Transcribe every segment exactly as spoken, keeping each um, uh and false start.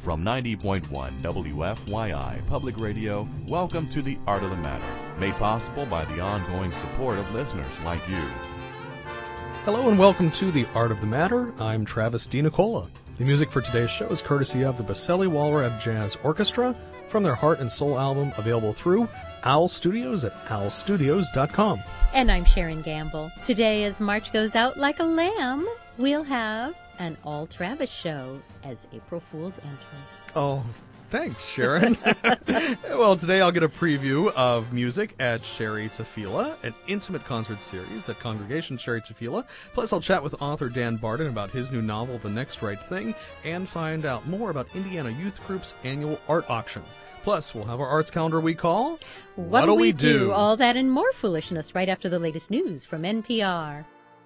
From ninety point one W F Y I Public Radio, welcome to The Art of the Matter, made possible by the ongoing support of listeners like you. Hello and welcome to The Art of the Matter. I'm Travis DiNicola. The music for today's show is courtesy of the Boselli Walrav Jazz Orchestra from their Heart and Soul album, available through Owl Studios at owl studios dot com. And I'm Sharon Gamble. Today, as March goes out like a lamb, we'll have an all Travis show as April Fool's enters. Oh, thanks, Sharon. Well, today I'll get a preview of music at Sherry Tefillah, an intimate concert series at Congregation Sherry Tefillah. Plus, I'll chat with author Dan Barden about his new novel, The Next Right Thing, and find out more about Indiana Youth Group's annual art auction. Plus, we'll have our arts calendar we call What'll, What'll We, we do? do? All that and more foolishness right after the latest news from N P R.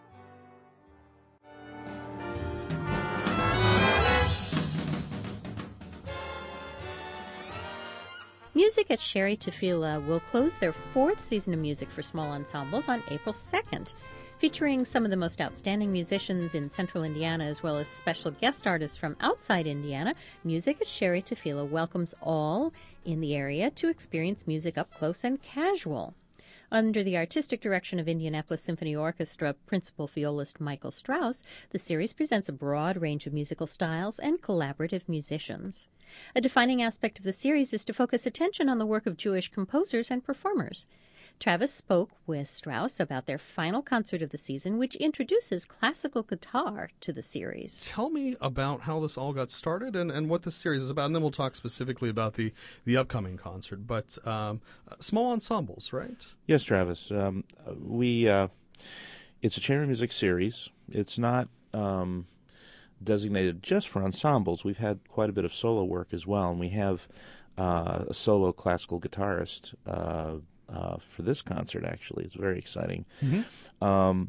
Music at Sherry Tefillah will close their fourth season of music for small ensembles on April second, featuring some of the most outstanding musicians in central Indiana as well as special guest artists from outside Indiana. Music at Sherry Tefillah welcomes all in the area to experience music up close and casual. Under the artistic direction of Indianapolis Symphony Orchestra principal violist Michael Strauss, the series presents a broad range of musical styles and collaborative musicians. A defining aspect of the series is to focus attention on the work of Jewish composers and performers. Travis spoke with Strauss about their final concert of the season, which introduces classical guitar to the series. Tell me about how this all got started and, and what this series is about, and then we'll talk specifically about the, the upcoming concert. But um, small ensembles, right? Yes, Travis. Um, we uh, it's a chamber music series. It's not um, designated just for ensembles. We've had quite a bit of solo work as well, and we have uh, a solo classical guitarist uh Uh, for this concert, actually. It's very exciting. Mm-hmm. Um,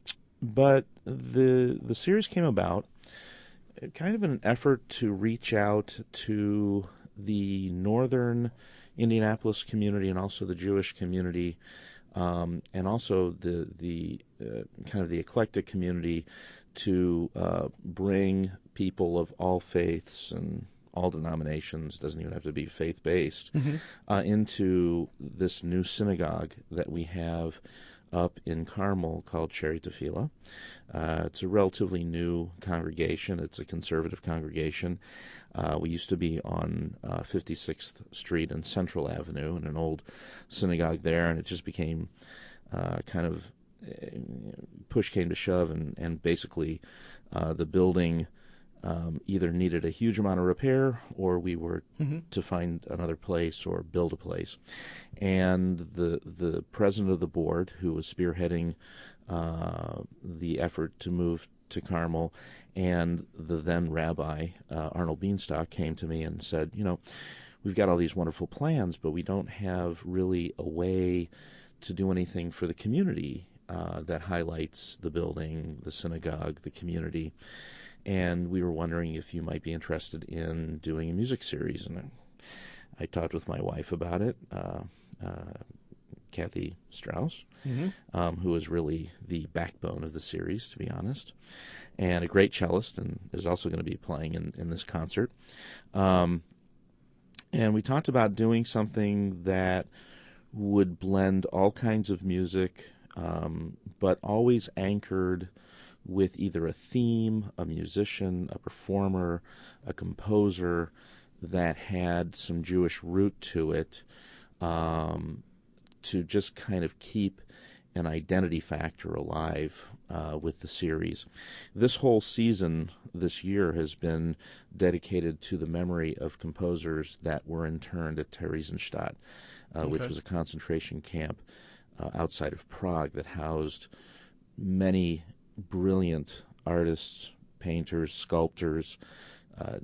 but the the series came about kind of in an effort to reach out to the northern Indianapolis community and also the Jewish community, um, and also the the uh, kind of the eclectic community, to uh, bring people of all faiths and all denominations, doesn't even have to be faith-based, mm-hmm. uh, into this new synagogue that we have up in Carmel called Sherry Tefillah. Uh, it's a relatively new congregation. It's a conservative congregation. Uh, we used to be on uh, fifty-sixth Street and Central Avenue in an old synagogue there, and it just became uh, kind of uh, push came to shove, and, and basically uh, the building Um, either needed a huge amount of repair, or we were mm-hmm. to find another place or build a place. And the the president of the board, who was spearheading uh, the effort to move to Carmel, and the then rabbi, uh, Arnold Bienstock, came to me and said, you know, we've got all these wonderful plans, but we don't have really a way to do anything for the community uh, that highlights the building, the synagogue, the community. And we were wondering if you might be interested in doing a music series. And I, I talked with my wife about it, uh, uh, Kathy Strauss, mm-hmm. um, who is really the backbone of the series, to be honest, and a great cellist, and is also going to be playing in, in this concert. Um, and we talked about doing something that would blend all kinds of music, um, but always anchored with either a theme, a musician, a performer, a composer that had some Jewish root to it, um, to just kind of keep an identity factor alive uh, with the series. This whole season this year has been dedicated to the memory of composers that were interned at Theresienstadt, uh, okay. which was a concentration camp uh, outside of Prague that housed many brilliant artists, painters, sculptors, uh,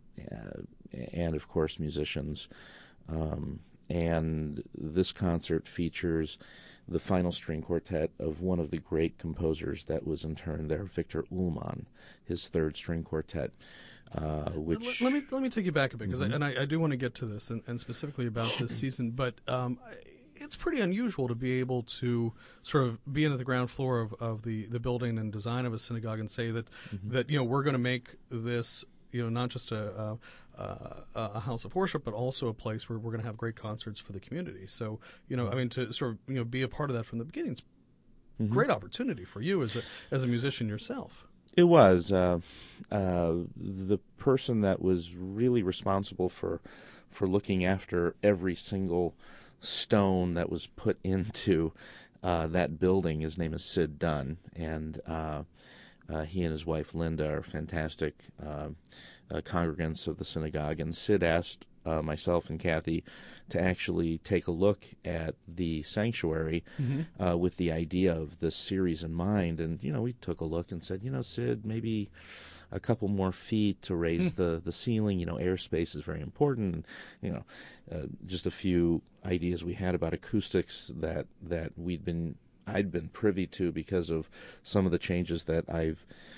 and of course musicians. Um, and this concert features the final string quartet of one of the great composers that was interned there, Victor Ullmann, his third string quartet. Uh, which let, let me let me take you back a bit, because mm-hmm. I, and I, I do want to get to this and, and specifically about this season, but um, it's pretty unusual to be able to sort of be in at the ground floor of, of the, the building and design of a synagogue and say that, mm-hmm. that you know we're going to make this you know, not just a, a, a house of worship, but also a place where we're going to have great concerts for the community. So, you know, I mean, to sort of, you know, be a part of that from the beginning is a Mm-hmm. great opportunity for you as a as a musician yourself. It was. Uh, uh, the person that was really responsible for for looking after every single stone that was put into uh, that building, his name is Sid Dunn, and uh, uh, he and his wife Linda are fantastic uh, uh, congregants of the synagogue. And Sid asked uh, myself and Kathy to actually take a look at the sanctuary Mm-hmm. uh, with the idea of this series in mind. And, you know, we took a look and said, you know, Sid, maybe a couple more feet to raise the, the ceiling. You know, airspace is very important. And, you know, uh, just a few ideas we had about acoustics that, that we'd been I'd been privy to because of some of the changes that I've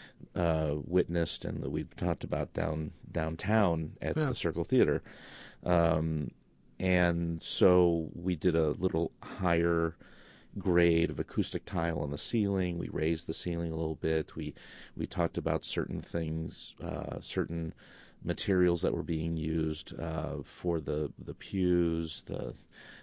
uh, witnessed and that we've talked about down downtown at Yeah. the Circle Theater. Um, and so we did a little higher grade of acoustic tile on the ceiling. We raised the ceiling a little bit. We we talked about certain things, uh, certain materials that were being used uh, for the the pews, the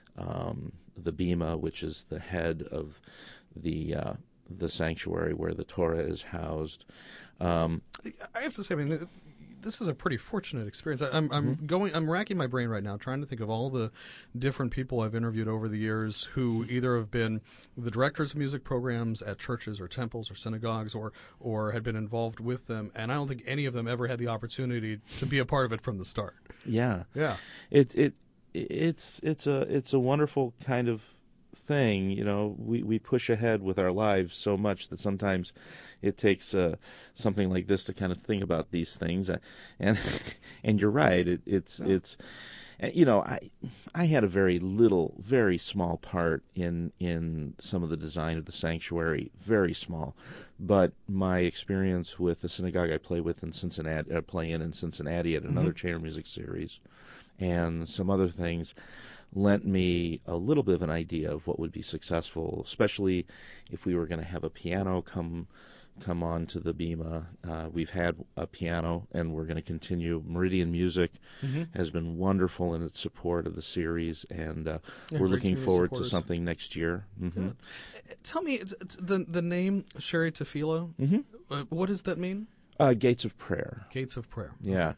um, the bima, which is the head of the uh, the sanctuary where the Torah is housed. Um, I have to say, I mean, this is a pretty fortunate experience. I, I'm, I'm Mhm. going, I'm racking my brain right now, trying to think of all the different people I've interviewed over the years who either have been the directors of music programs at churches or temples or synagogues, or or had been involved with them, and I don't think any of them ever had the opportunity to be a part of it from the start. yeah, Yeah. it it it's it's a it's a wonderful kind of thing. You know, we we push ahead with our lives so much that sometimes it takes uh, something like this to kind of think about these things. Uh, and and you're right. It, it's Yeah. it's uh, you know, I I had a very little, very small part in in some of the design of the sanctuary, very small. But my experience with the synagogue I play with in Cincinnati, uh, play in in Cincinnati at another Mhm. chamber music series, and some other things lent me a little bit of an idea of what would be successful, especially if we were going to have a piano come come on to the bima. Uh, we've had a piano, and we're going to continue. Meridian Music Mm-hmm. has been wonderful in its support of the series, and uh, Yeah, we're great looking community forward to supporters. something next year. Mm-hmm. Good. Tell me, it's, it's the the name Sherry Tefillah. Mm-hmm. Uh, what does that mean? Uh, Gates of Prayer. Gates of Prayer. Yeah.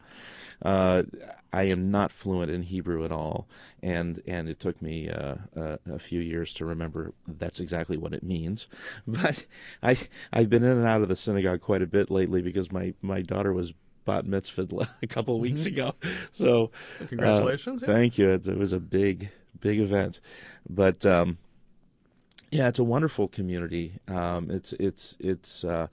Uh, I am not fluent in Hebrew at all, and and it took me uh, a, a few years to remember that's exactly what it means. But I I've been in and out of the synagogue quite a bit lately because my, my daughter was bat mitzvahed a couple of weeks Mhm. ago. So Congratulations. Uh, yeah. thank you. It, it was a big big event, but um, yeah, it's a wonderful community. Um, it's it's it's uh,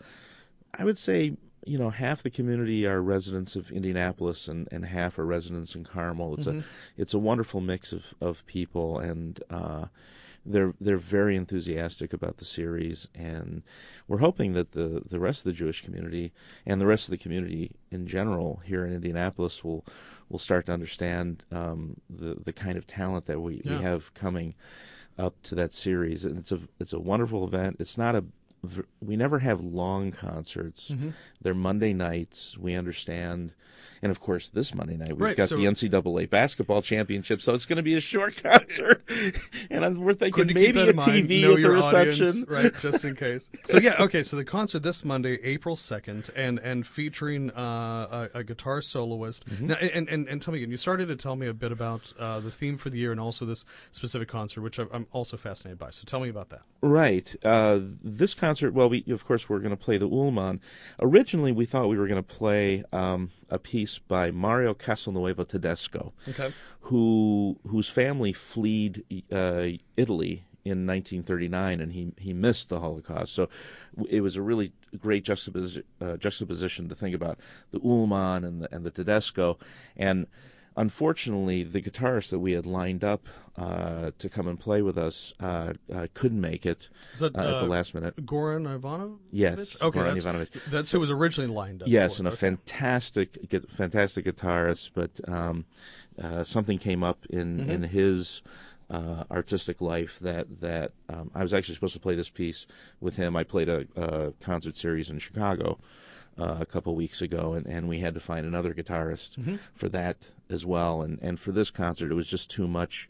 I would say, you know, half the community are residents of Indianapolis and, and half are residents in Carmel. It's Mhm. a it's a wonderful mix of, of people, and uh, they're they're very enthusiastic about the series, and we're hoping that the, the rest of the Jewish community and the rest of the community in general here in Indianapolis will will start to understand um, the the kind of talent that we, Yeah. we have coming up to that series. And it's a it's a wonderful event. It's not a we never have long concerts. Mhm. They're Monday nights. We understand. And, of course, this Monday night, we've Right, got so- the N C double A basketball championship, so it's going to be a short concert. And I'm- we're thinking Good to keep maybe that a in mind. T V Know at the your reception. audience, right? Just in case. So yeah, okay. So the concert this Monday, April second, and and featuring uh, a, a guitar soloist. Mm-hmm. Now, and, and and tell me again. You started to tell me a bit about uh, the theme for the year and also this specific concert, which I'm also fascinated by. So tell me about that. Right. Uh, this concert, well, we of course we're going to play the Ullman. Originally, we thought we were going to play um, a piece by Mario Castelnuovo Tedesco, Okay. who whose family fled uh, Italy in nineteen thirty-nine, and he he missed the Holocaust. So w- it was a really great juxtaposition, uh, juxtaposition to think about the Ullman and the and the Tedesco. And unfortunately, the guitarist that we had lined up uh, to come and play with us uh, uh, couldn't make it Is that uh, at the uh, last minute. Goran Ivanovic? Yes, Okay, Goran that's, Ivanovic. that's who was originally lined up. Yes, for and it. a Okay. fantastic, gu- fantastic guitarist, but um, uh, something came up in Mhm. in his uh, artistic life that that um, I was actually supposed to play this piece with him. I played a, a concert series in Chicago uh, a couple weeks ago, and, and we had to find another guitarist Mm-hmm. for that as well. And, and for this concert, it was just too much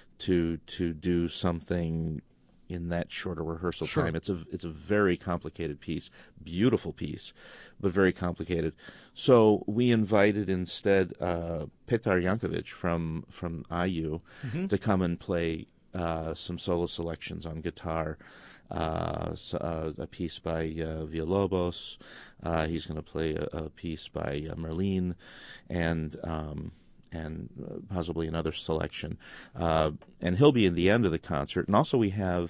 to to do something in that short a rehearsal Sure. time. It's a it's a very complicated piece, beautiful piece, but very complicated. So we invited instead uh, Petar Jankovic from from I U Mm-hmm. to come and play uh, some solo selections on guitar. Uh, so, uh, a piece by uh, Villalobos. Uh, he's going to play a, a piece by uh, Merlin, and um, and uh, possibly another selection. Uh, and he'll be in the end of the concert. And also we have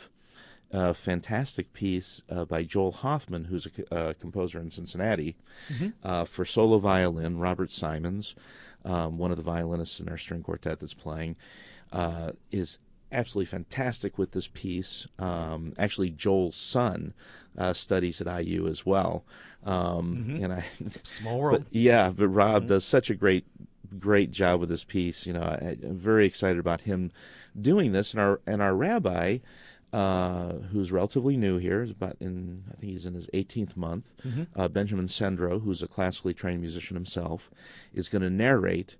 a fantastic piece uh, by Joel Hoffman, who's a c- uh, composer in Cincinnati, Mm-hmm. uh, for solo violin. Robert Simons, um, one of the violinists in our string quartet that's playing, uh, is absolutely fantastic with this piece. Um, actually, Joel's son uh, studies at I U as well. Um, Mhm. And I, Small world. but, yeah, but Rob Mhm. does such a great, great job with this piece. You know, I, I'm very excited about him doing this. And our and our rabbi, uh, who's relatively new here, is about in I think he's in his eighteenth month. Mm-hmm. Uh, Benjamin Sendro, who's a classically trained musician himself, is going to narrate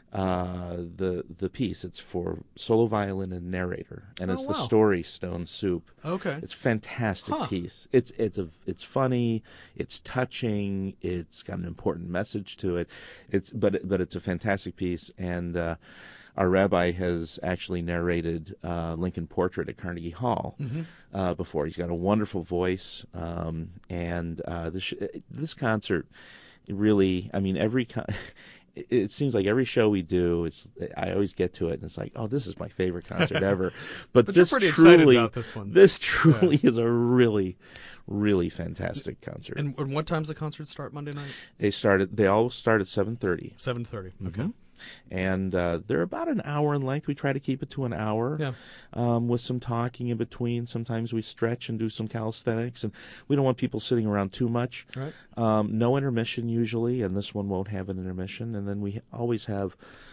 uh, the the piece. It's for solo violin and narrator, and Oh, it's the wow. story Stone Soup. Okay. It's a fantastic Huh. piece. It's it's a it's funny. It's touching. It's got an important message to it. It's but but it's a fantastic piece, and uh, our rabbi has actually narrated uh, Lincoln Portrait at Carnegie Hall Mm-hmm. uh, before. He's got a wonderful voice, um, and uh, this this concert really. I mean, every con- it, it seems like every show we do, it's I always get to it and it's like, oh, this is my favorite concert ever. But, But this you're pretty truly, excited about this one. this truly is a really, really fantastic concert. And, and what time's the concert start Monday night? They started. They all start at seven thirty. seven thirty. Okay. Mhm. And uh, they're about an hour in length. We try to keep it to an hour, Yeah. um, with some talking in between. Sometimes we stretch and do some calisthenics, and we don't want people sitting around too much. Right. Um, no intermission usually, and this one won't have an intermission. And then we always have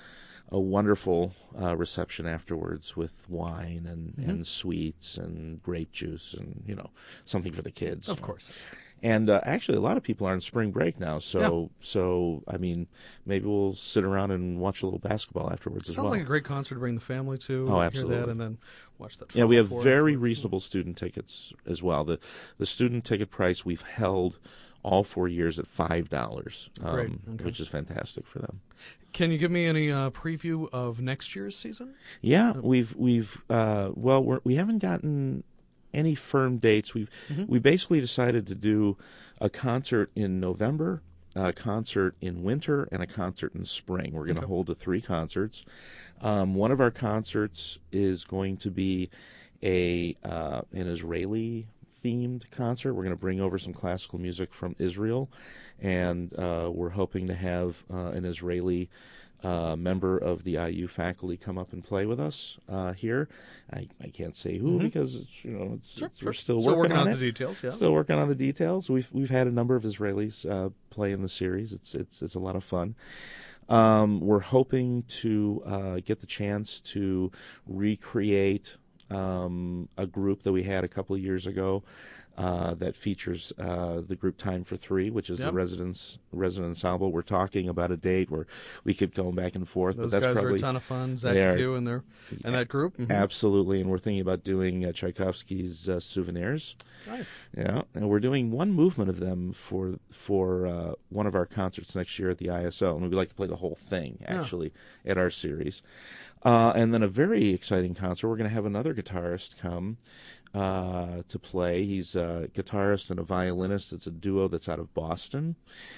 a wonderful uh, reception afterwards with wine and, Mhm. and sweets and grape juice and, you know, something for the kids. Of course. And uh, actually, a lot of people are on spring break now, so so I mean, maybe we'll sit around and watch a little basketball afterwards as Sounds well. like a great concert to bring the family to. Oh, Hear absolutely. that and then watch that. Yeah, we have Final Four very afterwards. reasonable student tickets as well. The the student ticket price we've held all four years at five dollars, um, Great, okay. which is fantastic for them. Can you give me any uh, preview of next year's season? Yeah, Yep. we've we've uh, well we're, we haven't gotten any firm dates. We've Mhm. we basically decided to do a concert in November, a concert in winter, and a concert in spring. We're going to Okay. hold the three concerts. Um, one of our concerts is going to be a uh, an Israeli themed concert. We're going to bring over some classical music from Israel, and uh, we're hoping to have uh, an Israeli uh, member of the I U faculty come up and play with us uh, here. I, I can't say who Mhm. because it's, you know it's, Sure, it's- sure. we're still, Still working, on the it. details. Yeah. Still working on the details. We've we've had a number of Israelis uh, play in the series. It's it's it's a lot of fun. Um, we're hoping to uh, get the chance to recreate um, a group that we had a couple of years ago uh, that features uh, the group Time for Three, which is Yep. the residence resident ensemble. We're talking about a date where we keep going back and forth, Those but that's guys probably are a ton of fun. Zach they are- Depew and their and that group. Mhm. absolutely. And we're thinking about doing uh, Tchaikovsky's uh, Souvenirs. Nice. Yeah, and we're doing one movement of them for for uh, one of our concerts next year at the I S O, and we'd like to play the whole thing actually at our series. Uh, and then a very exciting concert. We're going to have another guitarist come uh, to play. He's a guitarist and a violinist. It's a duo that's out of Boston,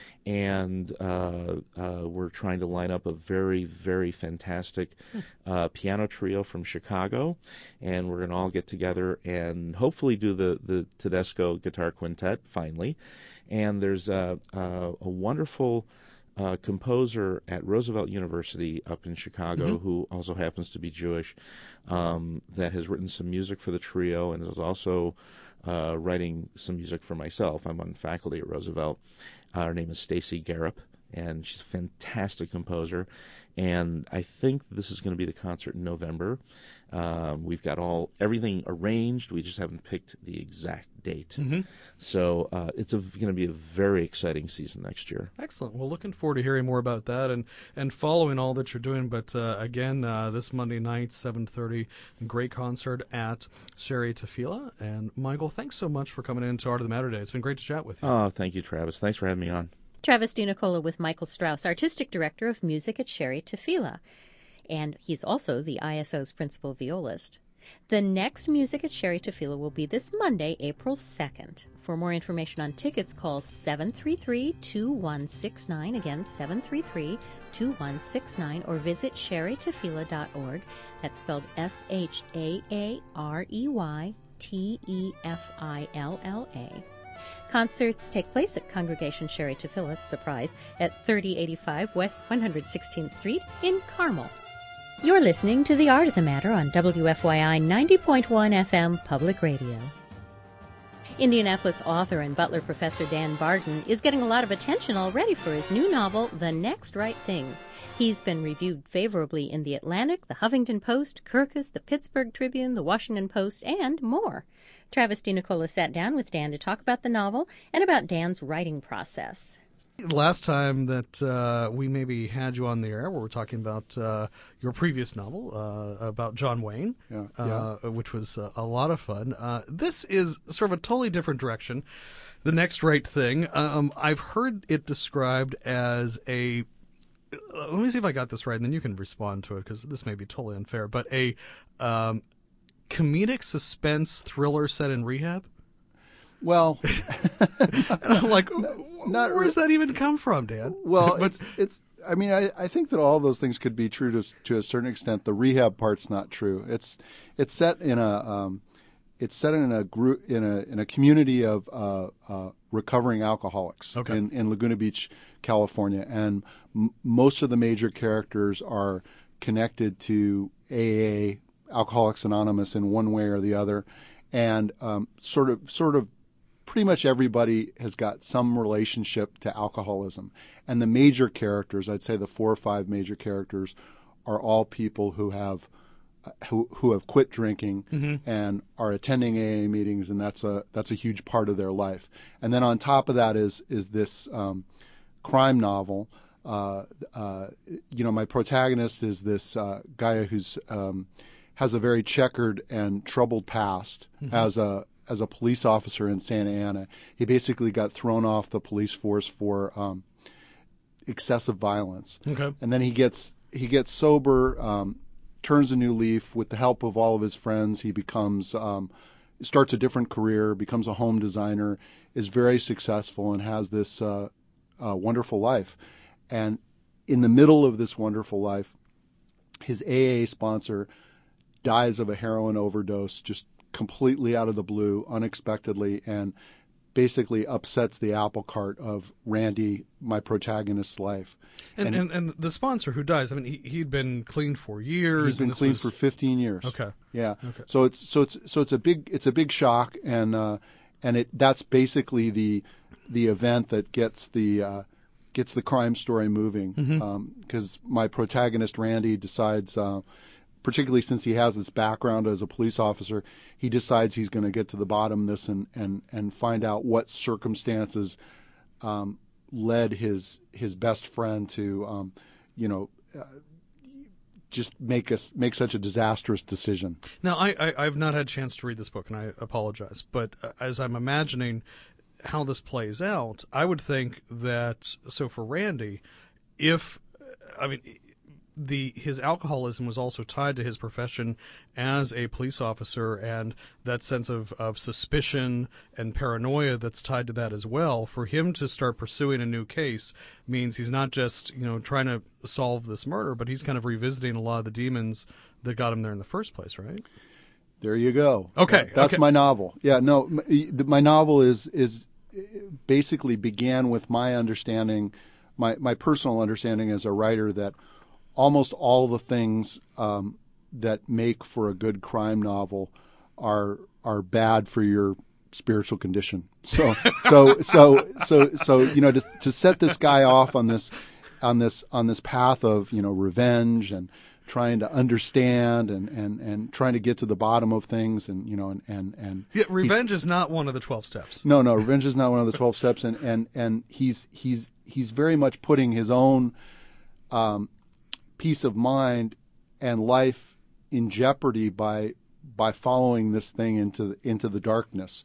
and uh, uh, we're trying to line up a very, very fantastic uh, piano trio from Chicago, and we're going to all get together and hopefully do the, the Tedesco Guitar Quintet finally. And there's a, a, a wonderful uh, composer at Roosevelt University up in Chicago Mhm. who also happens to be Jewish, um, that has written some music for the trio and is also uh, writing some music for myself. I'm on faculty at Roosevelt. Uh, her name is Stacy Garup, and she's a fantastic composer. And I think this is going to be the concert in November. Um, we've got all everything arranged. We just haven't picked the exact date. Mm-hmm. So uh, it's going to be a very exciting season next year. Excellent. Well, looking forward to hearing more about that and, and following all that you're doing. But uh, again, uh, this Monday night, seven thirty, great concert at Sherry Tefila. And Michael, thanks so much for coming into Art of the Matter today. It's been great to chat with you. Oh, thank you, Travis. Thanks for having me on. Travis DiNicola with Michael Strauss, Artistic Director of Music at Sherry Tefila. And he's also the I S O's principal violist. The next Music at Sherry Tefila will be this Monday, April second. For more information on tickets, call seven three three, two one six nine, again, seven three three, two one six nine, or visit sherry tefila dot org. That's spelled S H A A R E Y T E F I L L A. Concerts take place at Congregation Sherry Tefila, surprise, at thirty eighty-five West one hundred sixteenth Street in Carmel. You're listening to The Art of the Matter on W F Y I ninety point one F M Public Radio. Indianapolis author and Butler professor Dan Barden is getting a lot of attention already for his new novel, The Next Right Thing. He's been reviewed favorably in The Atlantic, The Huffington Post, Kirkus, The Pittsburgh Tribune, The Washington Post, and more. Travis DiNicola sat down with Dan to talk about the novel and about Dan's writing process. Last time that uh, we maybe had you on the air, we were talking about uh, your previous novel uh, about John Wayne, yeah, uh, yeah. which was uh, a lot of fun. Uh, this is sort of a totally different direction. The Next Right Thing. Um, I've heard it described as a let me see if I got this right, and then you can respond to it, because this may be totally unfair, but a um, comedic suspense thriller set in rehab? Well, and I'm like, not where does that even come from, Dan? Well, but, it's, it's, I mean, I, I think that all those things could be true to to a certain extent. The rehab part's not true. It's it's set in a um, it's set in a group in a in a community of uh, uh, recovering alcoholics okay. in, in Laguna Beach, California, and m- most of the major characters are connected to A A, Alcoholics Anonymous, in one way or the other, and um, sort of sort of. Pretty much everybody has got some relationship to alcoholism. And the major characters, I'd say the four or five major characters, are all people who have who who have quit drinking mm-hmm. and are attending A A meetings, and that's a that's a huge part of their life. And then on top of that is is this um, crime novel. Uh, uh, you know, my protagonist is this uh, guy who's um, has a very checkered and troubled past mm-hmm. as a as a police officer in Santa Ana. He basically got thrown off the police force for um, excessive violence. Okay. And then he gets he gets sober, um, turns a new leaf with the help of all of his friends. He becomes um, starts a different career, becomes a home designer, is very successful, and has this uh, uh, wonderful life. And in the middle of this wonderful life, his A A sponsor dies of a heroin overdose, just completely out of the blue, unexpectedly, and basically upsets the apple cart of Randy, my protagonist's life. And and, and, and the sponsor who dies, I mean, he, he'd been clean for years. He's been and clean was... for fifteen years. Okay. Yeah. Okay. So it's so it's so it's a big it's a big shock, and uh, and it that's basically the the event that gets the uh, gets the crime story moving, because mm-hmm. um, my protagonist Randy decides. Uh, particularly since he has this background as a police officer, he decides he's going to get to the bottom of this and, and, and find out what circumstances um, led his his best friend to, um, you know, uh, just make us make such a disastrous decision. Now, I, I, I've not had a chance to read this book, and I apologize, but uh, as I'm imagining how this plays out, I would think that, so for Randy, if, I mean, the his alcoholism was also tied to his profession as a police officer, and that sense of, of suspicion and paranoia that's tied to that as well. For him to start pursuing a new case means he's not just, you know, trying to solve this murder, but he's kind of revisiting a lot of the demons that got him there in the first place, right? There you go. Okay. That, that's okay. my novel. Yeah, no, my, my novel is is basically began with my understanding, my, my personal understanding as a writer, that almost all the things um, that make for a good crime novel are are bad for your spiritual condition. So so so so so you know to to set this guy off on this on this on this path of you know revenge and trying to understand and, and, and trying to get to the bottom of things and you know and and, and yeah, revenge is not one of the twelve steps. No, no, revenge is not one of the twelve steps, and, and, and he's he's he's very much putting his own um, peace of mind and life in jeopardy by by following this thing into into the darkness,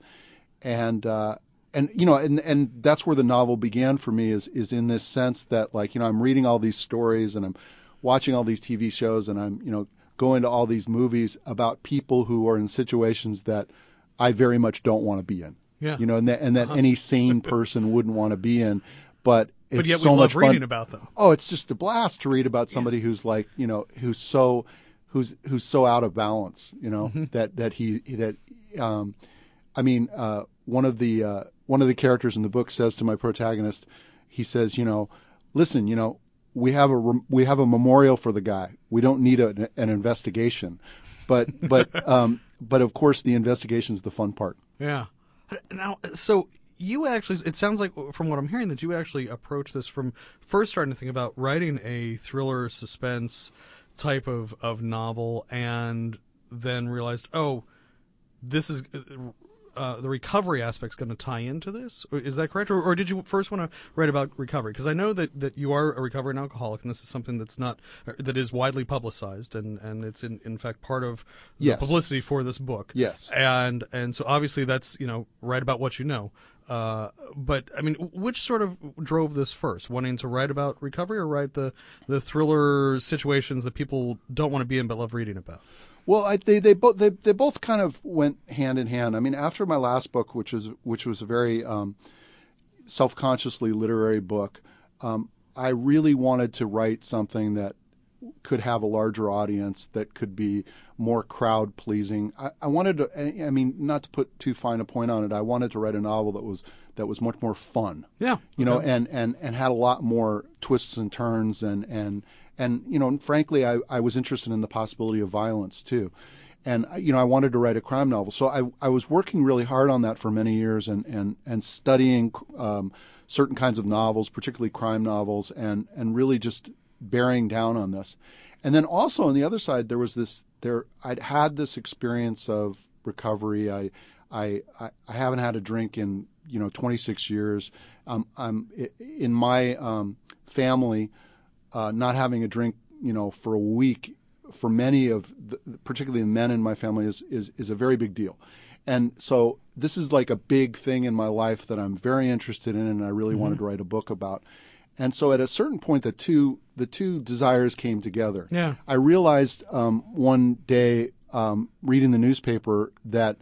and uh, and you know and and that's where the novel began for me is is in this sense that like you know I'm reading all these stories and I'm watching all these T V shows and I'm you know going to all these movies about people who are in situations that I very much don't want to be in. Yeah. You know, and that and that Uh-huh. any sane person wouldn't want to be in, but it's But yet we so love much fun. reading about them. Oh, it's just a blast to read about somebody who's like, you know, who's so who's who's so out of balance, you know, Mm-hmm. that that he that um I mean, uh one of the uh one of the characters in the book says to my protagonist, he says, you know, listen, you know, we have a rem- we have a memorial for the guy. We don't need a, an investigation. But but um but of course the investigation's the fun part. Yeah. Now, so you actually, it sounds like from what I'm hearing that you actually approach this from first starting to think about writing a thriller suspense type of, of novel and then realized, oh, this is uh, the recovery aspect is going to tie into this. Is that correct? Or, or did you first want to write about recovery? Because I know that, that you are a recovering alcoholic, and this is something that's not that is widely publicized, and, and it's in, in fact part of the Yes. publicity for this book. Yes. And and so obviously that's you know write about what you know. Uh, but I mean, which sort of drove this first, wanting to write about recovery or write the the thriller situations that people don't want to be in but love reading about? Well, I, they they both they, they both kind of went hand in hand. I mean, after my last book, which was which was a very um, self-consciously literary book, um, I really wanted to write something that could have a larger audience, that could be more crowd pleasing. I, I wanted to, I I mean, not to put too fine a point on it, I wanted to write a novel that was that was much more fun. Yeah. You know, okay. and, and, and had a lot more twists and turns and, and, and you know, and frankly, I, I was interested in the possibility of violence too. And, you know, I wanted to write a crime novel. So I, I was working really hard on that for many years and, and, and studying um, certain kinds of novels, particularly crime novels, and, and really just bearing down on this. And then also on the other side, there was this, there, I'd had this experience of recovery. I, I, I, I haven't had a drink in, you know, twenty-six years. Um, I'm in my um, family, uh, not having a drink, you know, for a week for many of, the, particularly the men in my family, is, is, is a very big deal. And so this is like a big thing in my life that I'm very interested in and I really Mm-hmm. wanted to write a book about. And so at a certain point, the two the two desires came together. Yeah. I realized um, one day um, reading the newspaper that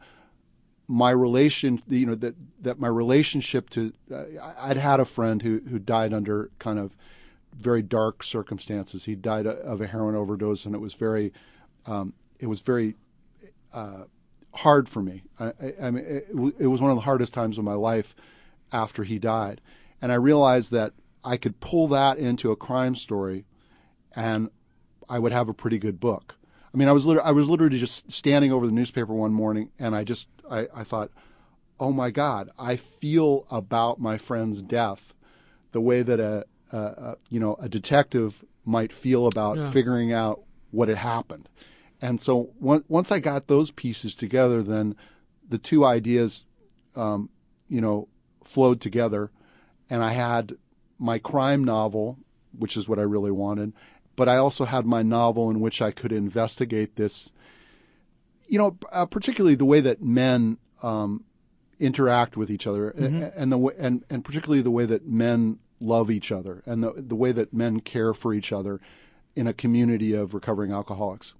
my relation, you know, that that my relationship to, uh, I'd had a friend who who died under kind of very dark circumstances. He died of a heroin overdose, and it was very, um, it was very uh, hard for me. I, I, I mean, it, it was one of the hardest times of my life after he died, and I realized that I could pull that into a crime story, and I would have a pretty good book. I mean, I was literally, I was literally just standing over the newspaper one morning, and I just I, I thought, oh my God, I feel about my friend's death the way that a, a, a you know a detective might feel about Yeah. figuring out what had happened. And so one, once I got those pieces together, then the two ideas, um, you know, flowed together, and I had my crime novel, which is what I really wanted, but I also had my novel in which I could investigate this, you know, uh, particularly the way that men um, interact with each other, Mm-hmm. and, and the way, and, and particularly the way that men love each other, and the the way that men care for each other in a community of recovering alcoholics.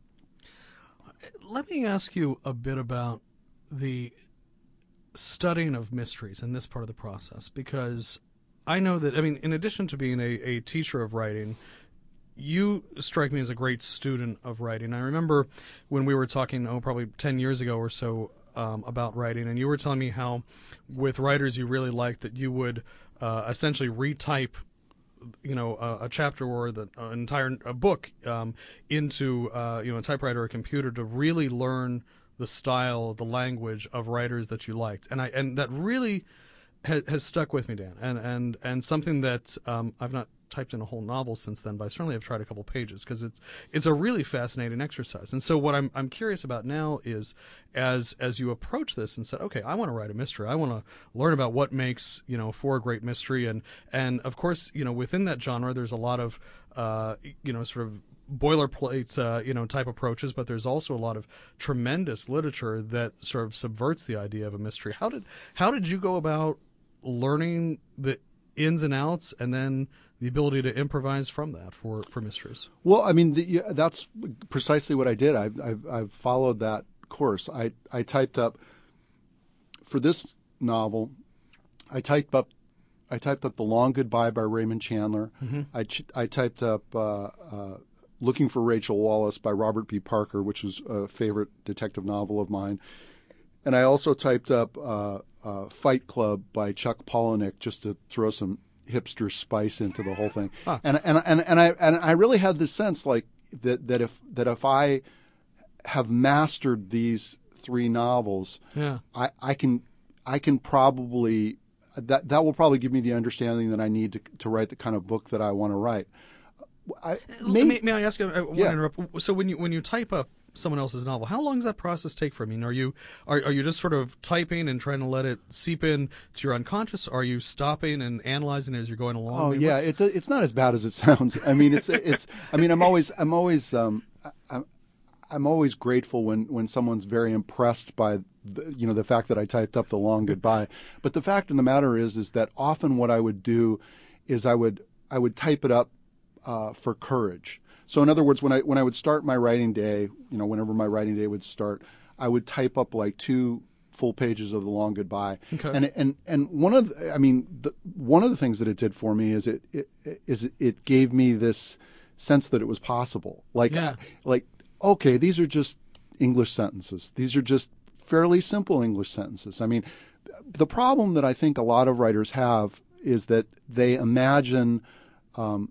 Let me ask you a bit about the studying of mysteries in this part of the process, because I know that, I mean, in addition to being a, a teacher of writing, you strike me as a great student of writing. I remember when we were talking, oh, probably ten years ago or so, um, about writing, and you were telling me how with writers you really liked that you would uh, essentially retype, you know, a, a chapter or the uh, entire a book um, into, uh, you know, a typewriter or a computer to really learn the style, the language of writers that you liked, and I and that really has, has stuck with me, Dan, and and and something that um, I've not typed in a whole novel since then, but I certainly have tried a couple pages because it's it's a really fascinating exercise. And so what I'm I'm curious about now is as as you approach this and said, okay, I want to write a mystery, I want to learn about what makes you know for a great mystery, and and of course you know within that genre there's a lot of uh, you know sort of boilerplate uh, you know type approaches, but there's also a lot of tremendous literature that sort of subverts the idea of a mystery. How did how did you go about learning the ins and outs, and then the ability to improvise from that for, for mysteries? Well, I mean, the, yeah, that's precisely what I did. I've, I've, I've followed that course. I, I typed up for this novel. I typed up I typed up The Long Goodbye by Raymond Chandler. Mm-hmm. I, ch- I typed up uh, uh, Looking for Rachel Wallace by Robert B. Parker, which was a favorite detective novel of mine. And I also typed up uh, uh, Fight Club by Chuck Palahniuk, just to throw some hipster spice into the whole thing. Huh. And and and and I and I really had this sense like that that if that if I have mastered these three novels, yeah. I, I can I can probably that that will probably give me the understanding that I need to to write the kind of book that I want to write. I, may, may, may I ask you? I want yeah. to interrupt. So when you when you type up someone else's novel, how long does that process take for you? I mean, are you are are you just sort of typing and trying to let it seep in to your unconscious? Are you stopping and analyzing it as you're going along? Oh I mean, yeah, it, it's not as bad as it sounds. I mean, it's it's. I mean, I'm always I'm always um I'm, I'm always grateful when when someone's very impressed by the, you know the fact that I typed up The Long Goodbye. But the fact of the matter is is that often what I would do is I would I would type it up uh, for courage. So in other words, when I when I would start my writing day, you know, whenever my writing day would start, I would type up like two full pages of The Long Goodbye. Okay. And and and one of the, I mean, the, one of the things that it did for me is it, it is it gave me this sense that it was possible. Like yeah. like okay, these are just English sentences. These are just fairly simple English sentences. I mean, the problem that I think a lot of writers have is that they imagine um,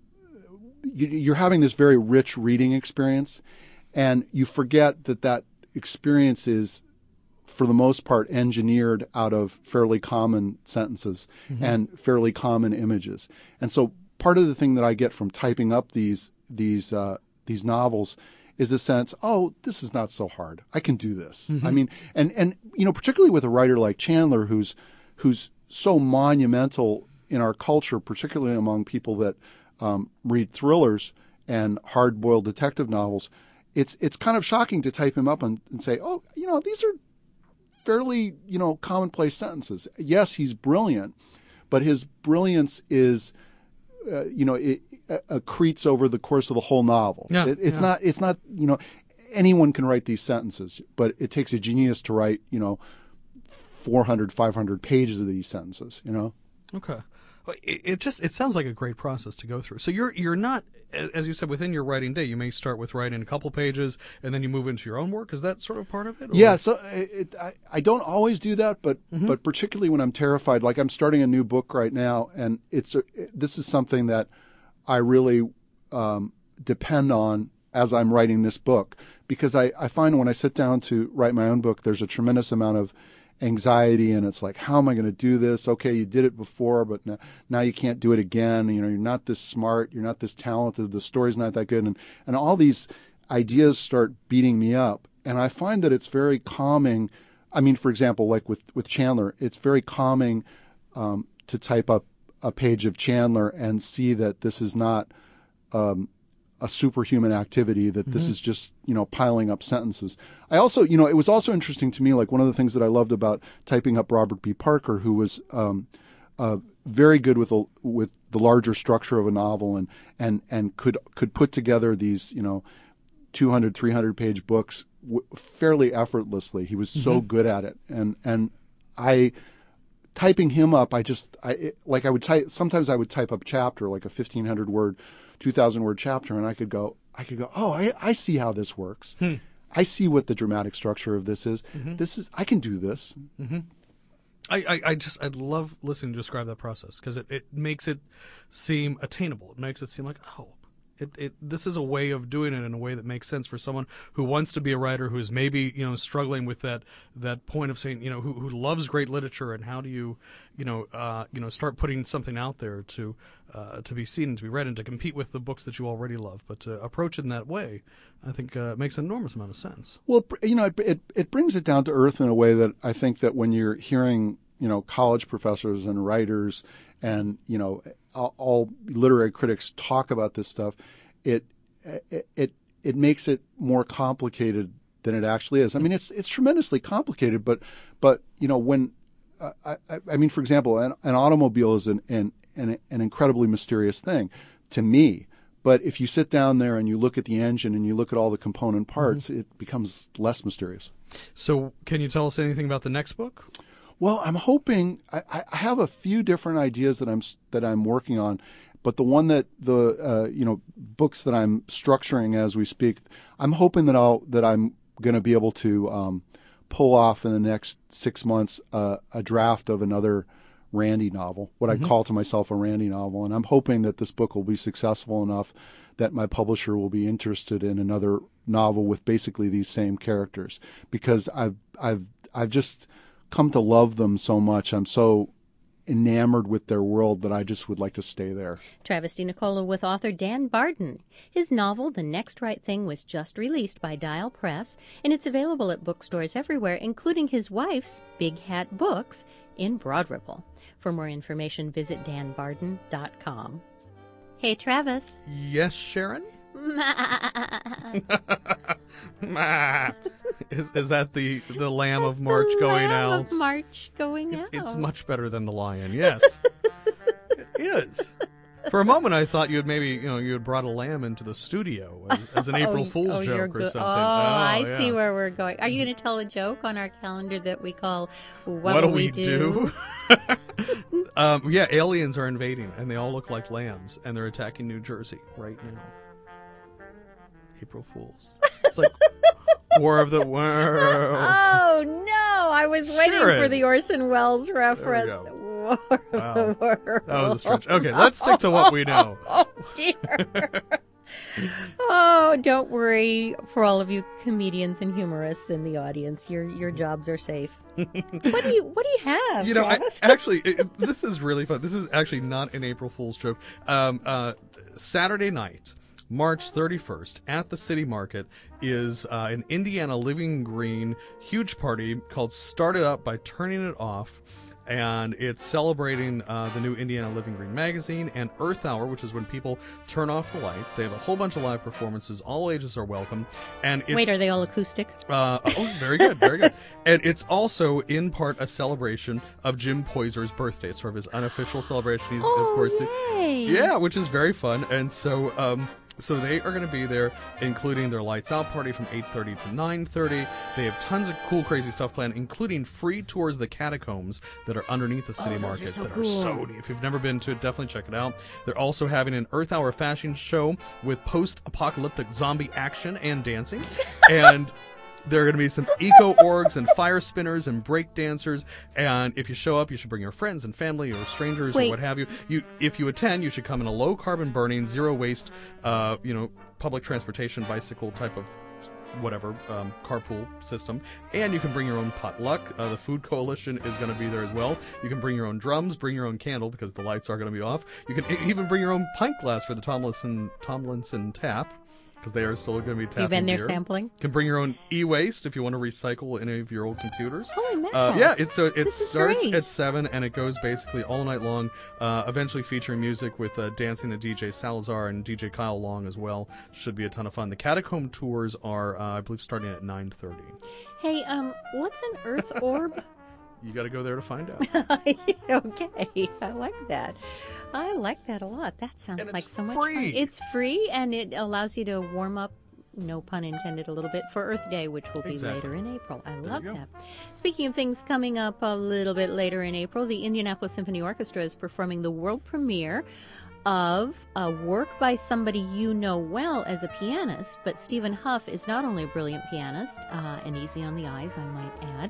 you're having this very rich reading experience, and you forget that that experience is, for the most part, engineered out of fairly common sentences mm-hmm. and fairly common images. And so part of the thing that I get from typing up these these uh, these novels is a sense, oh, this is not so hard. I can do this. Mm-hmm. I mean, and and you know, particularly with a writer like Chandler, who's who's so monumental in our culture, particularly among people that Um, read thrillers and hard-boiled detective novels, it's it's kind of shocking to type him up and, and say, oh, you know, these are fairly, you know, commonplace sentences. Yes, he's brilliant, but his brilliance is, uh, you know, it, it accretes over the course of the whole novel. Yeah, it, it's yeah. not, it's not, you know, anyone can write these sentences, but it takes a genius to write, you know, four hundred, five hundred pages of these sentences, you know. Okay. It, it just it sounds like a great process to go through. So you're you're not, as you said, within your writing day, you may start with writing a couple pages and then you move into your own work. Is that sort of part of it? Or? Yeah. So it, I I don't always do that, but mm-hmm. but particularly when I'm terrified, like I'm starting a new book right now, and it's a, this is something that I really um, depend on as I'm writing this book, because I I find when I sit down to write my own book, there's a tremendous amount of anxiety, and it's like, how am I going to do this? Okay, you did it before, but now, now you can't do it again. You know, you're not this smart, you're not this talented, the story's not that good, and and all these ideas start beating me up. And I find that it's very calming. I mean, for example, like with with Chandler, it's very calming um, to type up a page of Chandler and see that this is not um, a superhuman activity, that this mm-hmm. is just, you know, piling up sentences. I also, you know, it was also interesting to me, like one of the things that I loved about typing up Robert B. Parker, who was um, uh, very good with a, with the larger structure of a novel, and and and could could put together these, you know, two hundred, three hundred page books w- fairly effortlessly. He was mm-hmm. so good at it, and and I. Typing him up, I just, I it, like I would type, sometimes I would type up chapter, like a fifteen hundred word, two thousand word chapter, and I could go, I could go, oh, I, I see how this works. Hmm. I see what the dramatic structure of this is. Mm-hmm. This is, I can do this. Mm-hmm. I, I, I just, I'd love listening to you describe that process, because it, it makes it seem attainable. It makes it seem like, oh, It, it, this is a way of doing it in a way that makes sense for someone who wants to be a writer, who's maybe, you know, struggling with that that point of saying, you know, who, who loves great literature, and how do you, you know, uh, you know, start putting something out there to uh, to be seen and to be read and to compete with the books that you already love. But to approach it in that way, I think uh, makes an enormous amount of sense. Well, you know, it, it it brings it down to earth in a way that I think that when you're hearing, you know, college professors and writers and, you know, all, all literary critics talk about this stuff, it it it it makes it more complicated than it actually is. I mean, it's it's tremendously complicated, but but you know, when uh, I I mean, for example, an, an automobile is an, an an an incredibly mysterious thing to me. But if you sit down there and you look at the engine and you look at all the component parts, mm-hmm. it becomes less mysterious. So, can you tell us anything about the next book? Well, I'm hoping I, I have a few different ideas that I'm that I'm working on, but the one that the uh, you know books that I'm structuring as we speak, I'm hoping that I'll that I'm going to be able to um, pull off in the next six months uh, a draft of another Randy novel, what mm-hmm. I call to myself a Randy novel, and I'm hoping that this book will be successful enough that my publisher will be interested in another novel with basically these same characters, because I've I've I've just come to love them so much. I'm so enamored with their world that I just would like to stay there. Travis DiNicola with author Dan Barden. His novel, The Next Right Thing, was just released by Dial Press, and it's available at bookstores everywhere, including his wife's Big Hat Books in Broad Ripple. For more information, visit dan barden dot com. Hey, Travis. Yes, Sharon? is is that the the Lamb of March the going Lamb out? Of March going it's, out. It's much better than the lion. Yes, it is. For a moment, I thought you had maybe you know you had brought a lamb into the studio as, as an April oh, Fool's oh, joke or good. something. Oh, oh I yeah. see where we're going. Are you going to tell a joke on our calendar that we call "What, what do we, we do"? do? um, yeah, aliens are invading, and they all look like lambs, and they're attacking New Jersey right now. April Fools. It's like War of the Worlds. Oh no! I was waiting Sharon. for the Orson Welles reference. There we go. War of Wow. the Worlds. That was a stretch. Okay, let's stick to what we know. Oh dear. Oh, don't worry, for all of you comedians and humorists in the audience, your your jobs are safe. What do you What do you have? You know, I, Travis? actually, it, it- this is really fun. This is actually not an April Fool's joke. Um, uh, Saturday night, March thirty-first, at the City Market is uh, an Indiana Living Green huge party called Start It Up by Turning It Off. And it's celebrating uh, the new Indiana Living Green magazine and Earth Hour, which is when people turn off the lights. They have a whole bunch of live performances. All ages are welcome. And it's, Wait, are they all acoustic? Uh, oh, very good, very good. And it's also in part a celebration of Jim Poyser's birthday. It's sort of his unofficial celebration. He's, oh, of course, the, yay. yeah, which is very fun. And so, um, so they are going to be there, including their lights out party from eight thirty to nine thirty. They have tons of cool, crazy stuff planned, including free tours of the catacombs that are underneath the City Oh, those Market are so that cool. are so neat. If you've never been to it, definitely check it out. They're also having an Earth Hour fashion show with post-apocalyptic zombie action and dancing, and there are going to be some eco-orgs and fire spinners and break dancers, and if you show up, you should bring your friends and family or strangers Wait. or what have you. You, if you attend, you should come in a low-carbon burning, zero-waste, uh, you know, public transportation, bicycle type of whatever, um, carpool system, and you can bring your own potluck. Uh, the Food Coalition is going to be there as well. You can bring your own drums, bring your own candle because the lights are going to be off. You can e- even bring your own pint glass for the Tomlinson Tomlinson tap, because they are still going to be tapping You've been there beer. sampling? You can bring your own e-waste if you want to recycle any of your old computers. Holy mackerel. Uh, yeah, it's so it This is starts great. at seven and it goes basically all night long. Uh, eventually featuring music with uh, dancing to D J Salazar and D J Kyle Long as well. Should be a ton of fun. The Catacomb tours are, uh, I believe, starting at nine thirty. Hey, um, what's an Earth orb? You got to go there to find out. Okay, I like that. I like that a lot. That sounds And it's like so much free. fun. It's free, and it allows you to warm up, no pun intended, a little bit for Earth Day, which will be Exactly. later in April. I There love you go. that. Speaking of things coming up a little bit later in April, the Indianapolis Symphony Orchestra is performing the world premiere of a work by somebody you know well as a pianist, but Stephen Huff is not only a brilliant pianist, uh, and easy on the eyes, I might add,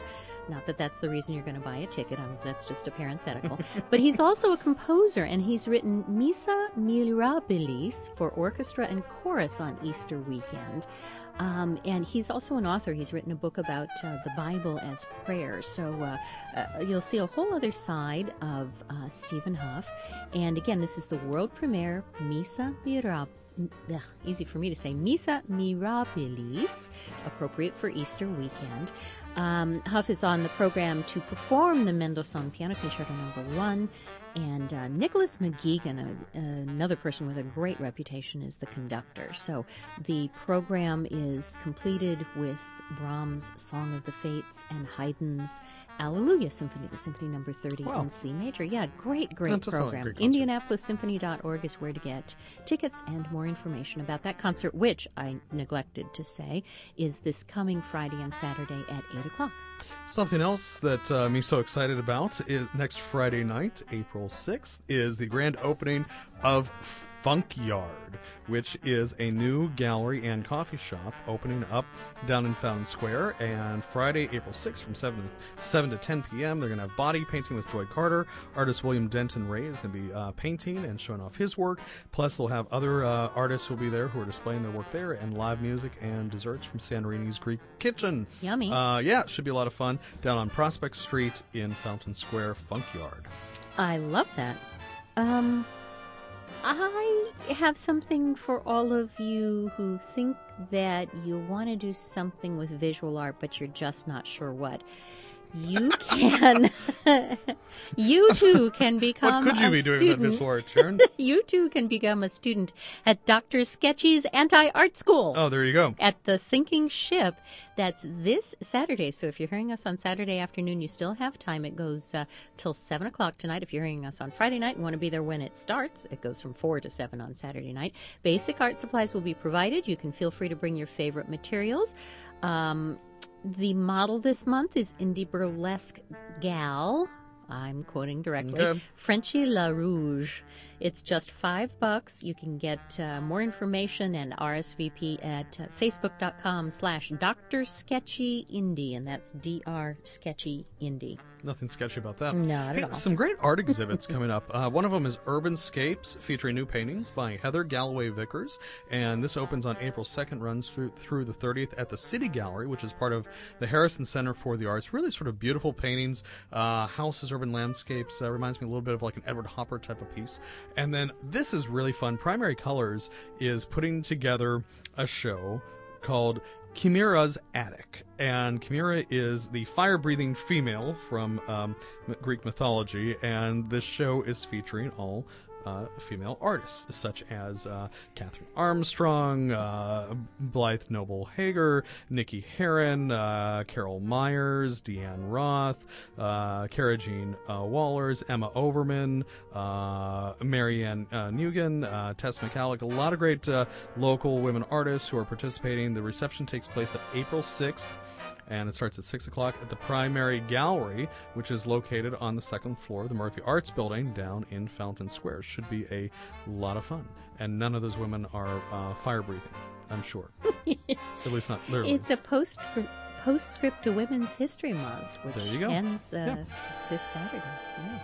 Not that that's the reason you're going to buy a ticket. Um, that's just a parenthetical. But he's also a composer, and he's written Missa Mirabilis for orchestra and chorus on Easter weekend. Um, and he's also an author. He's written a book about uh, the Bible as prayer. So uh, uh, you'll see a whole other side of uh, Stephen Huff. And again, this is the world premiere, Missa Mirabilis. Ugh, easy for me to say, Missa Mirabilis, appropriate for Easter weekend. Um, Huff is on the program to perform the Mendelssohn Piano Concerto Number One, and uh, Nicholas McGeegan, a, another person with a great reputation, is the conductor. So the program is completed with Brahms' Song of the Fates and Haydn's Alleluia Symphony, the Symphony Number thirty Wow. in C major. Yeah, great, great That does sound like a program. great concert. Indianapolis Symphony dot org is where to get tickets and more information about that concert, which I neglected to say is this coming Friday and Saturday at eight o'clock. Something else that uh, I'm so excited about is next Friday night, April sixth, is the grand opening of Funk Yard, which is a new gallery and coffee shop opening up down in Fountain Square. And Friday, April sixth, from seven to ten p.m., they're going to have body painting with Joy Carter. Artist William Denton Ray is going to be uh, painting and showing off his work. Plus, they'll have other uh, artists who will be there who are displaying their work there, and live music and desserts from Santorini's Greek Kitchen. Yummy. Uh, yeah, it should be a lot of fun down on Prospect Street in Fountain Square, Funk Yard. I love that. Um, I have something for all of you who think that you want to do something with visual art, but you're just not sure what. You can, you too can become What could you a be doing student. with that visual art, Sharon? You too can become a student at Doctor Sketchy's Anti-Art School. Oh, there you go. At the Sinking Ship. That's this Saturday. So if you're hearing us on Saturday afternoon, you still have time. It goes uh, till seven o'clock tonight. If you're hearing us on Friday night and want to be there when it starts, it goes from four to seven on Saturday night. Basic art supplies will be provided. You can feel free to bring your favorite materials. Um, the model this month is Indie Burlesque Gal. I'm quoting directly. Okay. Frenchie La Rouge. It's just five bucks. You can get uh, more information and R S V P at uh, facebook.com slash Dr. Sketchy Indie, and that's D R Sketchy Indie. Nothing sketchy about that. Not Hey, at all. some great art exhibits coming up. Uh, one of them is Urban Scapes, featuring new paintings by Heather Galloway Vickers, and this opens on April second, runs through, through the thirtieth at the City Gallery, which is part of the Harrison Center for the Arts. Really sort of beautiful paintings, uh, houses, urban landscapes. Uh, reminds me a little bit of like an Edward Hopper type of piece. And then this is really fun. Primary Colors is putting together a show called Chimera's Attic. And Chimera is the fire-breathing female from um, Greek mythology, and this show is featuring all uh, female artists, such as uh, Catherine Armstrong, uh, Blythe Noble Hager, Nikki Herron, uh, Carol Myers, Deanne Roth, uh, Cara Jean uh, Wallers, Emma Overman, uh, Marianne uh, Nugent, uh, Tess McCallick, a lot of great uh, local women artists who are participating. The reception takes place on April sixth, and it starts at six o'clock at the Primary Gallery, which is located on the second floor of the Murphy Arts Building down in Fountain Square. Should be a lot of fun. And none of those women are uh, fire-breathing, I'm sure. At least not literally. It's a post postscript to Women's History Month, which There you go. ends uh, Yeah. this Saturday. Yeah.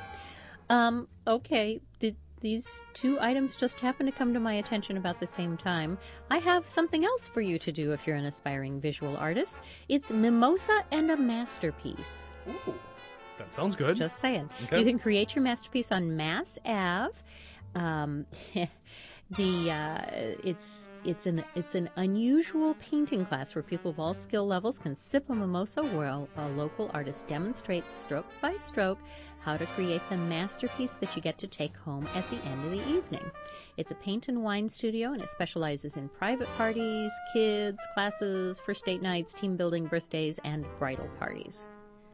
Um, okay, Did these two items just happened to come to my attention about the same time. I have something else for you to do if you're an aspiring visual artist. It's Mimosa and a Masterpiece. Ooh, that sounds good. Just saying. Okay. You can create your masterpiece on Mass Ave. Um, the uh, it's it's an it's an unusual painting class where people of all skill levels can sip a mimosa while a local artist demonstrates stroke by stroke how to create the masterpiece that you get to take home at the end of the evening. It's a paint and wine studio, and it specializes in private parties, kids, classes, first date nights, team building, birthdays, and bridal parties.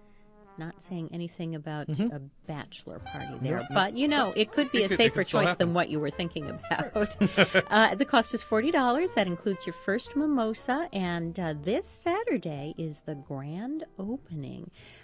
Not saying anything about Mhm. a bachelor party there, Nope. but you know, it could be It a could- it safer could still choice happen. than what you were thinking about. uh, the cost is forty dollars. That includes your first mimosa, and uh, this Saturday is the grand opening.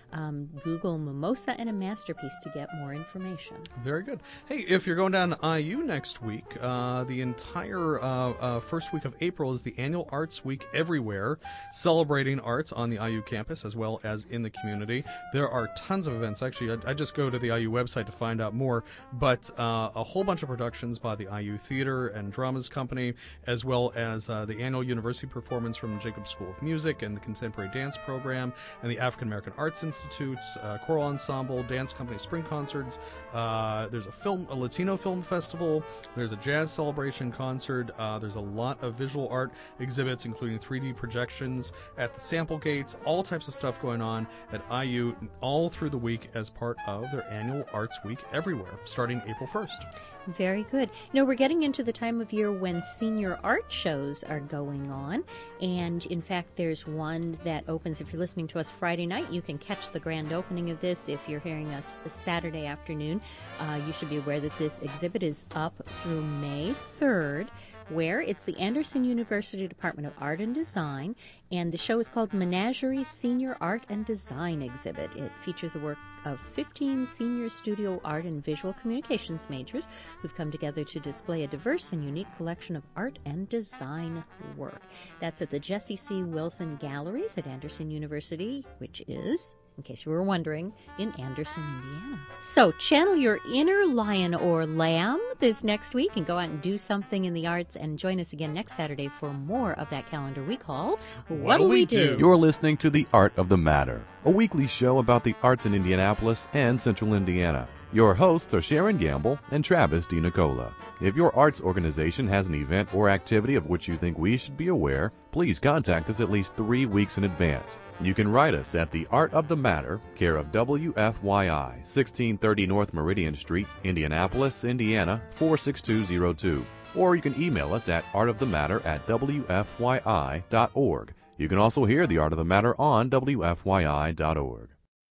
Um, Google Mimosa and a Masterpiece to get more information. Very good. Hey, if you're going down to I U next week, uh, the entire uh, uh, first week of April is the annual Arts Week Everywhere, celebrating arts on the I U campus as well as in the community. There are tons of events. Actually, I, I just go to the I U website to find out more, but uh, a whole bunch of productions by the I U Theater and Dramas Company, as well as uh, the annual university performance from the Jacobs School of Music and the Contemporary Dance Program and the African American Arts Institute, uh, choral ensemble, dance company spring concerts. Uh, there's a film, a Latino film festival. There's a jazz celebration concert. Uh, there's a lot of visual art exhibits, including three D projections at the sample gates. All types of stuff going on at I U all through the week as part of their annual Arts Week Everywhere, starting April first. Very good. You know, we're getting into the time of year when senior art shows are going on. And, in fact, there's one that opens, if you're listening to us Friday night, you can catch the grand opening of this. If you're hearing us Saturday afternoon, uh, you should be aware that this exhibit is up through May third, where it's the Anderson University Department of Art and Design, and the show is called Menagerie Senior Art and Design Exhibit. It features the work of fifteen senior studio art and visual communications majors who've come together to display a diverse and unique collection of art and design work. That's at the Jesse C. Wilson Galleries at Anderson University, which is, in case you were wondering, in Anderson, Indiana. So channel your inner lion or lamb this next week and go out and do something in the arts, and join us again next Saturday for more of that calendar we call What'll We Do? You're listening to The Art of the Matter, a weekly show about the arts in Indianapolis and Central Indiana. Your hosts are Sharon Gamble and Travis DiNicola. If your arts organization has an event or activity of which you think we should be aware, please contact us at least three weeks in advance. You can write us at The Art of the Matter, care of W F Y I, sixteen thirty North Meridian Street, Indianapolis, Indiana, four six two zero two. Or you can email us at artofthematter at W F Y I dot org. You can also hear The Art of the Matter on W F Y I dot org.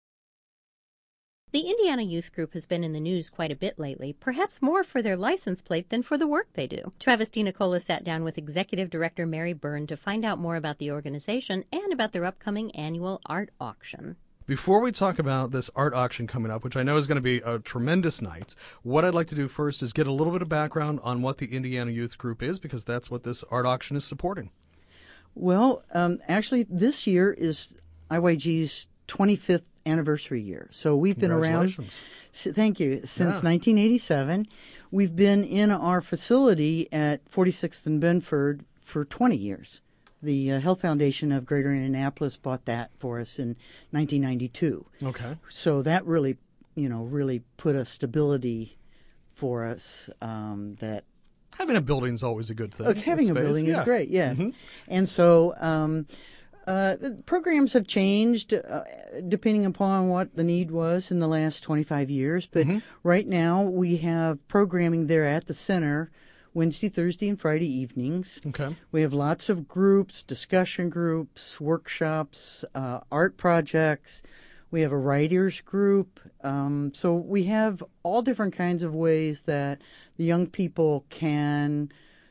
The Indiana Youth Group has been in the news quite a bit lately, perhaps more for their license plate than for the work they do. Travis DiNicola sat down with Executive Director Mary Byrne to find out more about the organization and about their upcoming annual art auction. Before we talk about this art auction coming up, which I know is going to be a tremendous night, what I'd like to do first is get a little bit of background on what the Indiana Youth Group is, because that's what this art auction is supporting. Well, um, actually, this year is I Y G's twenty-fifth anniversary year. So we've been around. Thank you. Since yeah. nineteen eighty-seven. We've been in our facility at forty-sixth and Benford for twenty years. The uh, Health Foundation of Greater Indianapolis bought that for us in nineteen ninety-two. Okay. So that really, you know, really put a stability for us um, that. Having a building is always a good thing. Oh, having a building yeah. is great, yes. Mm-hmm. And so um, uh, programs have changed uh, depending upon what the need was in the last twenty-five years. But mm-hmm. right now we have programming there at the center Wednesday, Thursday, and Friday evenings. Okay. We have lots of groups, discussion groups, workshops, uh, art projects. We have a writers group. Um, so we have all different kinds of ways that the young people can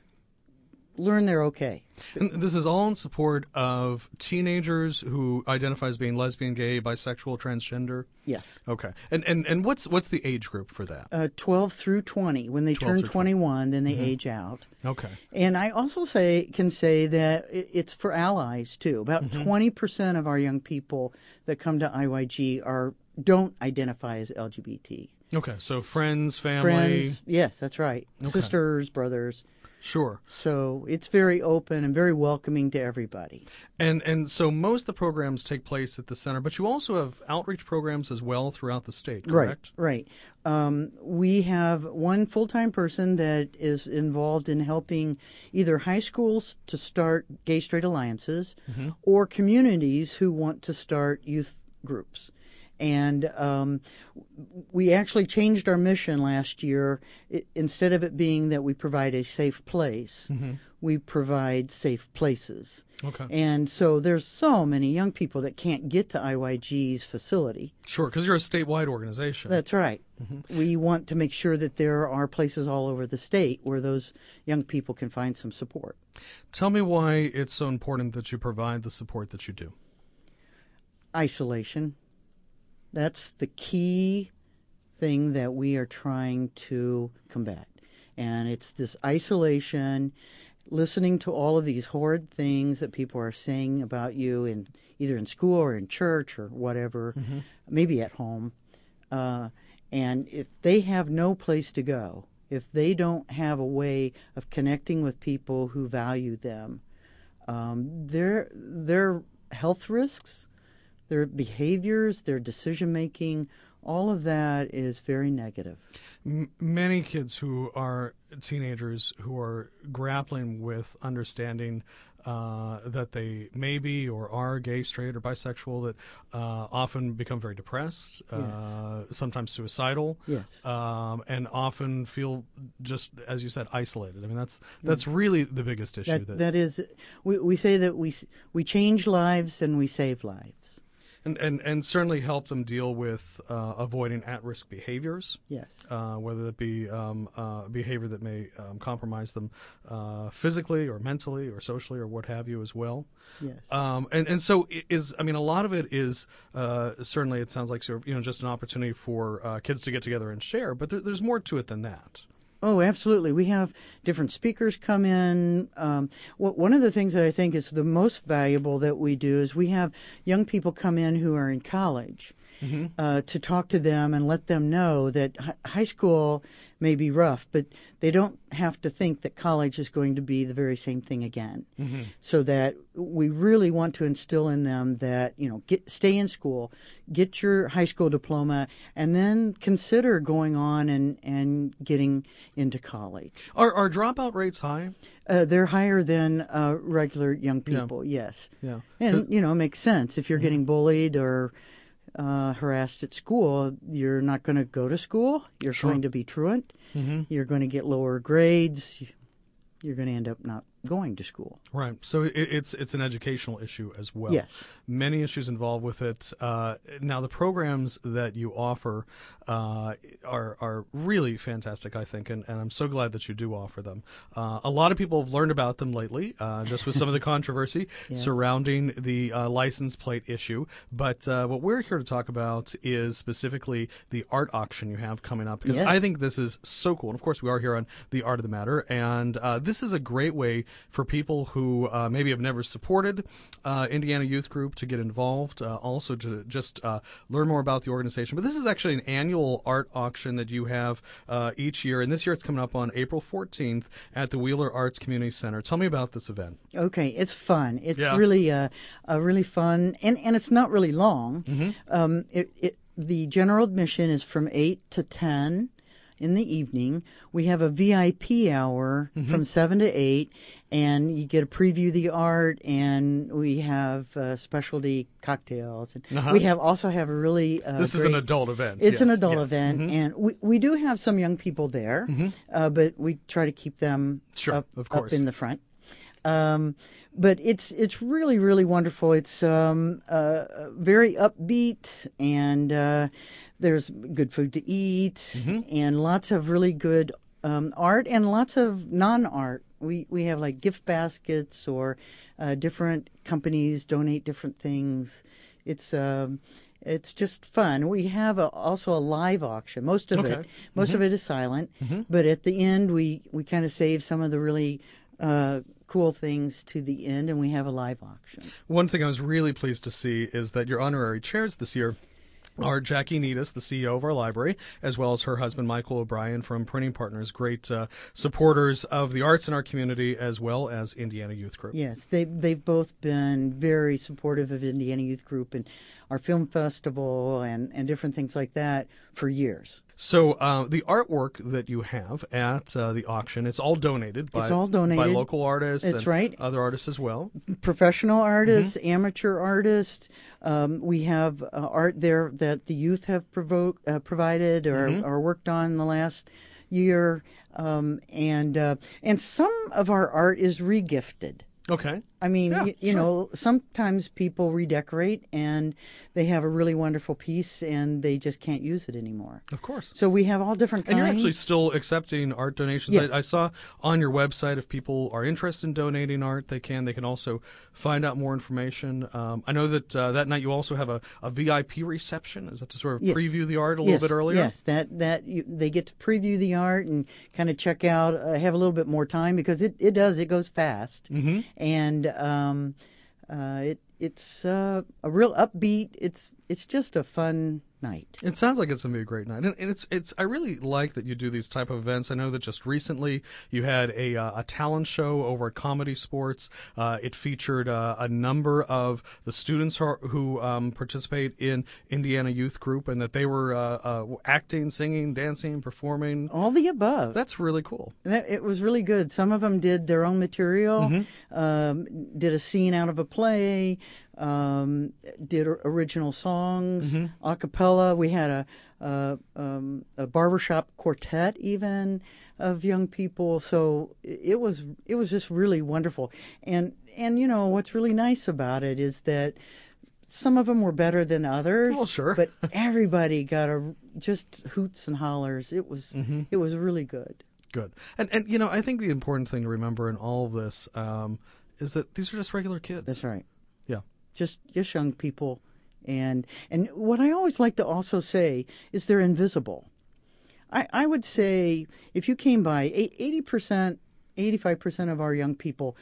learn they're okay. And this is all in support of teenagers who identify as being lesbian, gay, bisexual, transgender? Yes. Okay. And and, and what's what's the age group for that? Uh, twelve through twenty. When they turn twenty-one, then they mm-hmm. age out. Okay. And I also say can say that it, it's for allies, too. About mm-hmm. twenty percent of our young people that come to I Y G are don't identify as L G B T. Okay. So friends, family. Friends. Yes, that's right. Okay. Sisters, brothers. Sure. So it's very open and very welcoming to everybody. And and so most of the programs take place at the center, but you also have outreach programs as well throughout the state, correct? Right, right. Um, we have one full-time person that is involved in helping either high schools to start gay-straight alliances mm-hmm. or communities who want to start youth groups. And um, we actually changed our mission last year. It, instead of it being that we provide a safe place, mm-hmm. we provide safe places. Okay. And so there's so many young people that can't get to I Y G's facility. Sure, because you're a statewide organization. That's right. Mm-hmm. We want to make sure that there are places all over the state where those young people can find some support. Tell me why it's so important that you provide the support that you do. Isolation. That's the key thing that we are trying to combat. And it's this isolation, listening to all of these horrid things that people are saying about you in either in school or in church or whatever, mm-hmm. maybe at home. Uh, and if they have no place to go, if they don't have a way of connecting with people who value them, um, their their health risks, their behaviors, their decision making, all of that is very negative. M- many kids who are teenagers who are grappling with understanding uh, that they may be or are gay, straight, or bisexual, that uh, often become very depressed, uh, yes. sometimes suicidal, yes. um, and often feel just, as you said, isolated. I mean, that's that's really the biggest issue. That, that, that is, we, we say that we we change lives and we save lives. And, and, and certainly help them deal with uh, avoiding at-risk behaviors. Yes. Uh, whether it be um, uh, behavior that may um, compromise them uh, physically or mentally or socially or what have you as well. Yes. Um, and, and so it is, I mean, a lot of it is uh, certainly it sounds like sort of, you know, just an opportunity for uh, kids to get together and share, but there, there's more to it than that. Oh, absolutely. We have different speakers come in. Um, w- one of the things that I think is the most valuable that we do is we have young people come in who are in college mm-hmm. uh, to talk to them and let them know that h- high school may be rough, but they don't have to think that college is going to be the very same thing again. Mm-hmm. So that we really want to instill in them that, you know, get stay in school, get your high school diploma, and then consider going on and, and getting into college. Are, are dropout rates high? Uh, they're higher than uh, regular young people, yeah. yes. Yeah. And, you know, it makes sense. If you're mm-hmm. getting bullied or Uh, harassed at school, you're not going to go to school. You're sure. going to be truant. Mm-hmm. You're going to get lower grades. You're going to end up not going to school. Right. So it, it's it's an educational issue as well. Yes. Many issues involved with it. Uh, now the programs that you offer uh, are are really fantastic, I think, and, and I'm so glad that you do offer them. Uh, a lot of people have learned about them lately, uh, just with some of the controversy yes. surrounding the uh, license plate issue. But uh, what we're here to talk about is specifically the art auction you have coming up, because yes. I think this is so cool. And of course, we are here on The Art of the Matter, and uh, this is a great way for people who uh, maybe have never supported uh, Indiana Youth Group to get involved, uh, also to just uh, learn more about the organization. But this is actually an annual art auction that you have uh, each year, and this year it's coming up on April fourteenth at the Wheeler Arts Community Center. Tell me about this event. Okay, it's fun. It's yeah. really uh, uh, really fun, and, and it's not really long. Mm-hmm. Um, it, it, the general admission is from eight to ten. In the evening. We have a V I P hour mm-hmm. from seven to eight, and you get to preview the art, and we have uh, specialty cocktails. And uh-huh. we have also have a really uh, This great, is an adult event. It's yes, an adult yes. event, mm-hmm. and we, we do have some young people there, mm-hmm. uh, but we try to keep them sure, up, of course. up in the front. Um, but it's it's really, really wonderful. It's um, uh, very upbeat, and uh, there's good food to eat, mm-hmm. and lots of really good um, art and lots of non-art. We we have like gift baskets, or uh, different companies donate different things. It's um, it's just fun. We have a, also a live auction. Most of okay. it most mm-hmm. of it is silent, mm-hmm. but at the end we we kind of save some of the really uh, cool things to the end, and we have a live auction. One thing I was really pleased to see is that your honorary chairs this year are Jackie Needus, the C E O of our library, as well as her husband Michael O'Brien from Printing Partners, great uh, supporters of the arts in our community as well as Indiana Youth Group. Yes, they, they've both been very supportive of Indiana Youth Group and our film festival and, and different things like that for years. So uh, the artwork that you have at uh, the auction, it's all donated by, it's all donated. by local artists That's and right. other artists as well. Professional artists, mm-hmm. amateur artists. Um, we have uh, art there that the youth have provo- uh, provided or, mm-hmm. or worked on in the last year. Um, and uh, and some of our art is regifted. Okay. I mean, Yeah, you, you sure. know, sometimes people redecorate and they have a really wonderful piece and they just can't use it anymore. Of course. So we have all different And kinds. you're actually still accepting art donations. Yes. I, I saw on your website if people are interested in donating art, they can. They can also find out more information. Um, I know that uh, that night you also have a, a V I P reception. Is that to sort of Yes. preview the art a yes, little bit earlier? Yes, that that you, they get to preview the art and kind of check out, uh, have a little bit more time because it, it does it goes fast, Mm-hmm. and um, uh, it it's uh, a real upbeat. It's it's just a fun night. It sounds like it's gonna be a great night, and and it's it's. I really like that you do these type of events. I know that just recently you had a uh, a talent show over at Comedy Sports. Uh, it featured uh, a number of the students who, are, who um, participate in Indiana Youth Group, and that they were uh, uh, acting, singing, dancing, performing. All the above. That's really cool. That, it was really good. Some of them did their own material, Mm-hmm. um, did a scene out of a play, um, did o- original songs, Mhm. a cappella. We had a, a, um, a barbershop quartet even of young people. So it was it was just really wonderful. And and you know what's really nice about it is that some of them were better than others. Well, sure. But everybody got a just hoots and hollers. It was Mhm. it was really good. Good. And and you know I think the important thing to remember in all of this um, is that these are just regular kids. That's right. Yeah. Just just young people, and and what I always like to also say is they're invisible. I I would say if you came by, eighty percent, eighty-five percent of our young people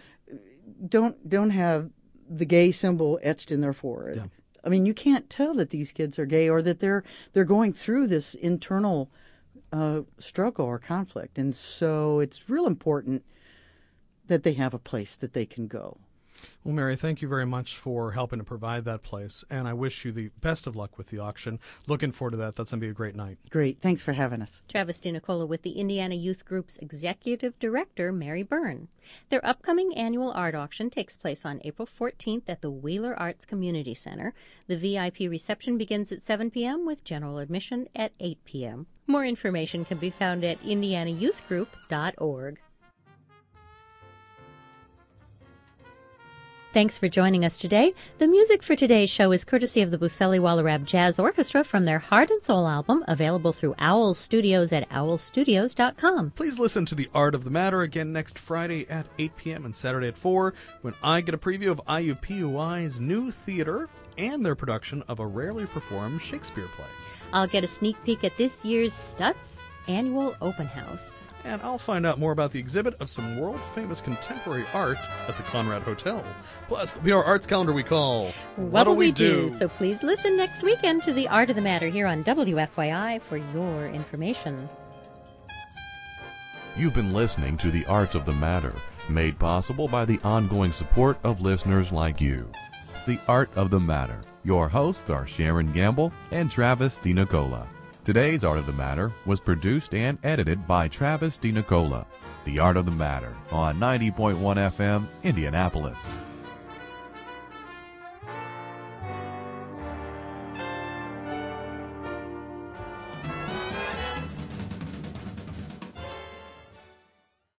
don't don't have the gay symbol etched in their forehead. Yeah. I mean, you can't tell that these kids are gay or that they're they're going through this internal uh, struggle or conflict, and so it's real important that they have a place that they can go. Well, Mary, thank you very much for helping to provide that place, and I wish you the best of luck with the auction. Looking forward to that. That's going to be a great night. Great. Thanks for having us. Travis DiNicola with the Indiana Youth Group's Executive Director, Mary Byrne. Their upcoming annual art auction takes place on April fourteenth at the Wheeler Arts Community Center. The V I P reception begins at seven p.m. with general admission at eight p.m. More information can be found at indiana youth group dot org. Thanks for joining us today. The music for today's show is courtesy of the Buceli Wallerab Jazz Orchestra from their Heart and Soul album, available through Owl Studios at owl studios dot com. Please listen to The Art of the Matter again next Friday at eight p.m. and Saturday at four when I get a preview of I U P U I's new theater and their production of a rarely performed Shakespeare play. I'll get a sneak peek at this year's Stutz annual open house. And I'll find out more about the exhibit of some world-famous contemporary art at the Conrad Hotel. Plus, there'll be our arts calendar we call What'll We Do? So please listen next weekend to The Art of the Matter here on W F Y I for your information. You've been listening to The Art of the Matter, made possible by the ongoing support of listeners like you. The Art of the Matter. Your hosts are Sharon Gamble and Travis DiNicola. Today's Art of the Matter was produced and edited by Travis DiNicola. The Art of the Matter on ninety point one F M, Indianapolis.